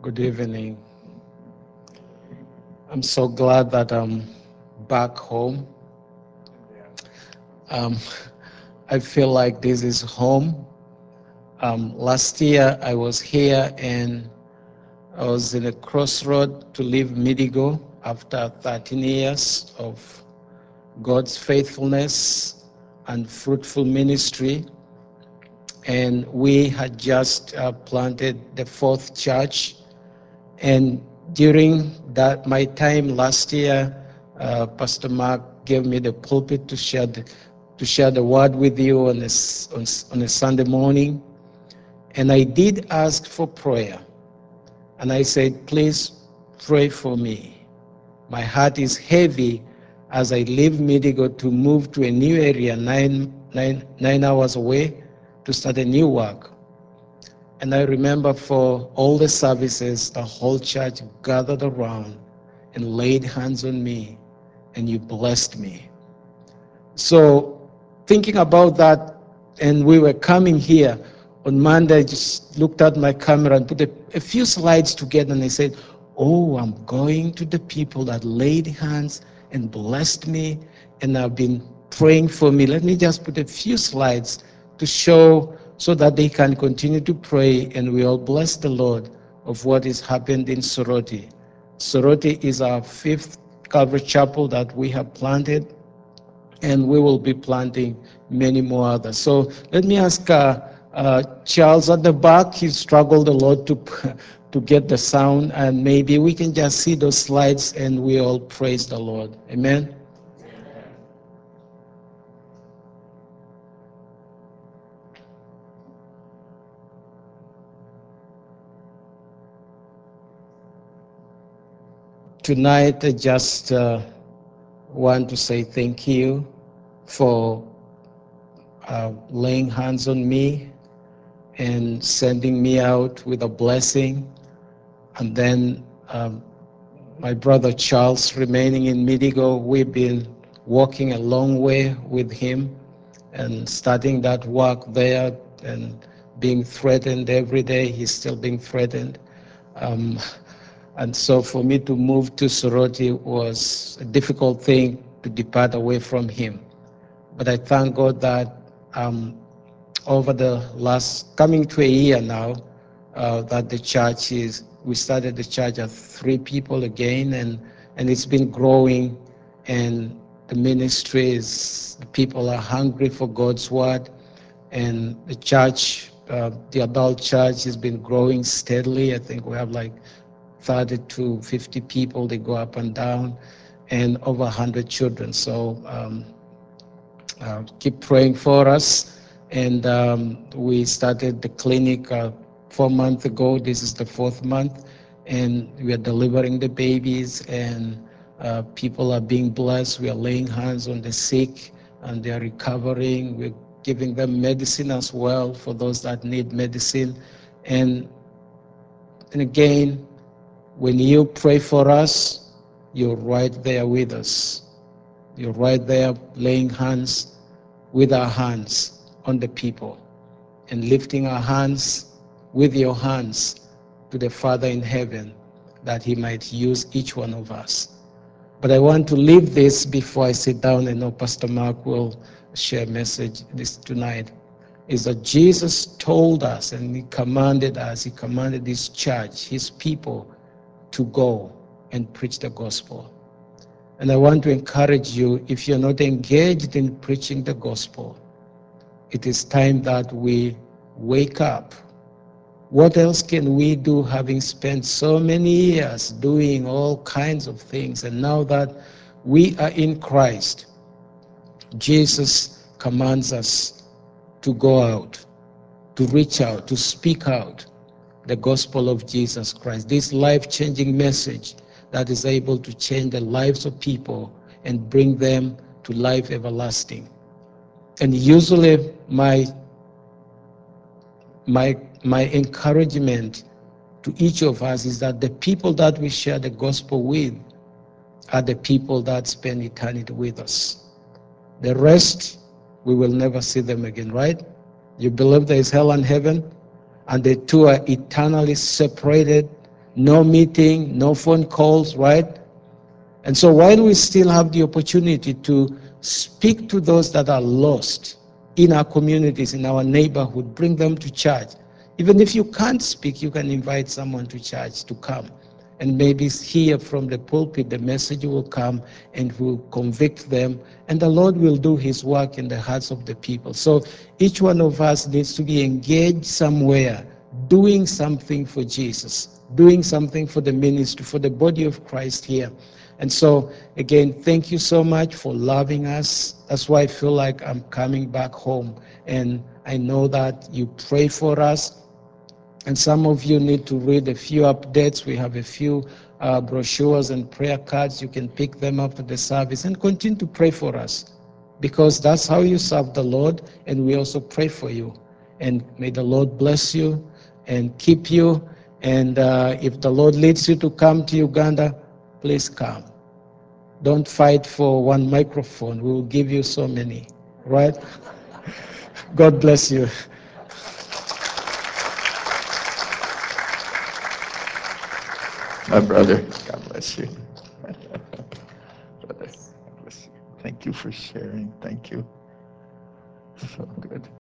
Good evening. I'm so glad that I'm back home. Um, I feel like this is home. Last year I was here and I was in a crossroad to leave Midigo after 13 years of God's faithfulness and fruitful ministry. And we had just planted the fourth church. And during my time last year, Pastor Mark gave me the pulpit to share the word with you on a Sunday morning. And I did ask for prayer. And I said, please pray for me. My heart is heavy as I leave Midigo to move to a new area 9 hours away to start a new work. And I remember for all the services, the whole church gathered around and laid hands on me, and you blessed me. So, thinking about that, and we were coming here on Monday, I just looked at my camera and put a few slides together, and I said, oh, I'm going to the people that laid hands and blessed me, and have been praying for me. Let me just put a few slides to show so that they can continue to pray, and we all bless the Lord of what has happened in Soroti. Soroti is our fifth Calvary Chapel that we have planted, and we will be planting many more others. So let me ask Charles at the back. He struggled a lot to get the sound, and maybe we can just see those slides and we all praise the Lord. Amen. Tonight, I just want to say thank you for laying hands on me and sending me out with a blessing. And then my brother Charles remaining in Midigo. We've been walking a long way with him and starting that work there and being threatened every day. He's still being threatened. Um, and so for me to move to Soroti was a difficult thing to depart away from him. But I thank God that um, over the last, coming to a year now, that the church we started the church at 3 people again, and it's been growing, and the ministry the people are hungry for God's word, and the church, the adult church has been growing steadily. I think we have like 30 to 50 people, they go up and down, and over 100 children. So keep praying for us. And we started the clinic 4 months ago. This is the 4th month, and we are delivering the babies, and people are being blessed. We are laying hands on the sick, and they are recovering. We're giving them medicine as well for those that need medicine. And, and again, when you pray for us, you're right there with us. You're right there laying hands with our hands on the people and lifting our hands with your hands to the Father in heaven, that he might use each one of us. But I want to leave this before I sit down. I know Pastor Mark will share a message this tonight, is that Jesus told us and he commanded his church, his people, to go and preach the gospel. And I want to encourage you, if you're not engaged in preaching the gospel, it is time that we wake up. What else can we do, having spent so many years doing all kinds of things? And now that we are in Christ, Jesus commands us to go out, to reach out, to speak out the gospel of Jesus Christ, this life-changing message that is able to change the lives of people and bring them to life everlasting. And usually my encouragement to each of us is that the people that we share the gospel with are the people that spend eternity with us. The rest, we will never see them again, right? You believe there is hell and heaven, and the two are eternally separated no meeting, no phone calls, right? And so while we still have the opportunity to speak to those that are lost in our communities, in our neighborhood, bring them to church. Even if you can't speak, you can invite someone to church to come. And maybe hear from the pulpit, the message will come and will convict them, and the Lord will do his work in the hearts of the people. So each one of us needs to be engaged somewhere, doing something for Jesus, doing something for the ministry, for the body of Christ here. And so, again, thank you so much for loving us. That's why I feel like I'm coming back home. And I know that you pray for us. And some of you need to read a few updates. We have a few brochures and prayer cards. You can pick them up at the service and continue to pray for us, because that's how you serve the Lord. And we also pray for you. And may the Lord bless you and keep you. And if the Lord leads you to come to Uganda, please come. Don't fight for one microphone. We will give you so many, right? God bless you. My brother, God bless you. Brother, God bless you. Thank you for sharing. Thank you. So good.